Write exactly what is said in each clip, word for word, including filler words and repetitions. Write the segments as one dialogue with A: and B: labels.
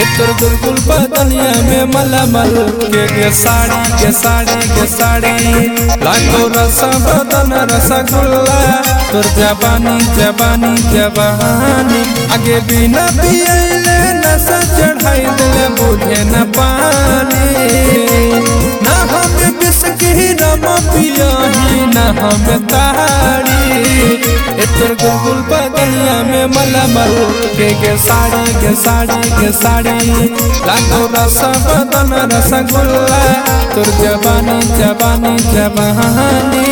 A: तोर गुलगुल बदनिया में मलमल के के साड़ी के साड़ी के साड़ी लाखों रस बदन रसगुल्ला तोर जवानी जवानी जवानी आगे बिना पियले नशा चढ़ाई दिले बुझे न पानी ना हमें बिस्की रम पियाही ना हमें ताड़ी तोर गुलगुल बदनिया में मलमल के के साड़ी के साड़ी के साड़ी लाखों रस बदन रसगुल्ला तोर जवानी जवानी जवानी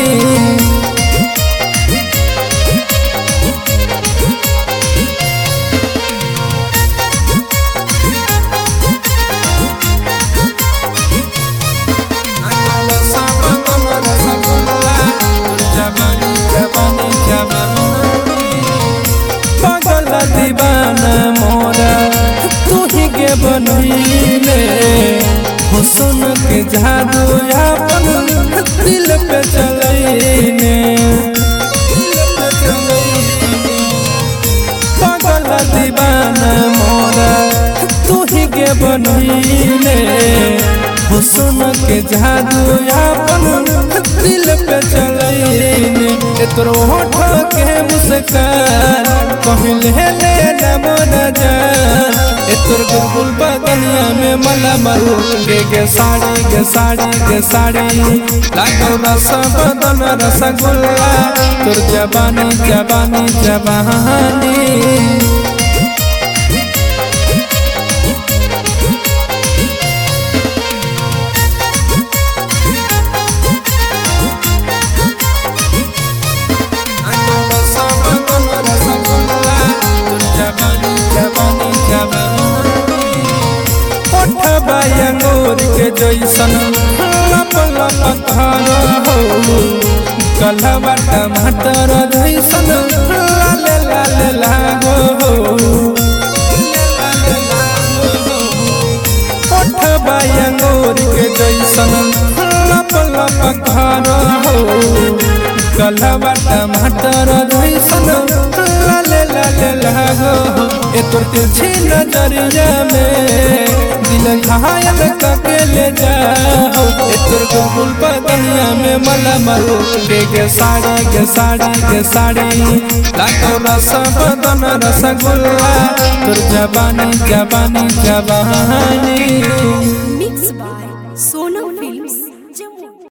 A: दीवाना मोरा तू ही के बनईले हुस्न के जादू अपन दिल पे चलईने पागल दीवाना मोरा तू ही के बनईले हुस्न के जादू अपन दिल पे चलईने तोर होठ के मुस्कान कहले ले नमन जान तोर गुलगुल बदनिया में मलमल के के साड़ी के साड़ी के साड़ी लाखों रस बदन रसगुल्ला तोर जवानी जवानी जवानी अंगूर के जैसन लप लप हो कलवा टमाटर जैसन लाल लाल लागो ओठबा अंगूर के जैसन लप लप हो कलवा टमाटर जैसन लाल लाल लागो तोर तिरछी नजरिया में दिल घायल करके ले जाओ तोर गुलगुल बदनिया में मलमल के के साड़ी के साड़ी के साड़ी लाखों रस बदन रसगुल्ला तोर जवानी जवानी जवानी।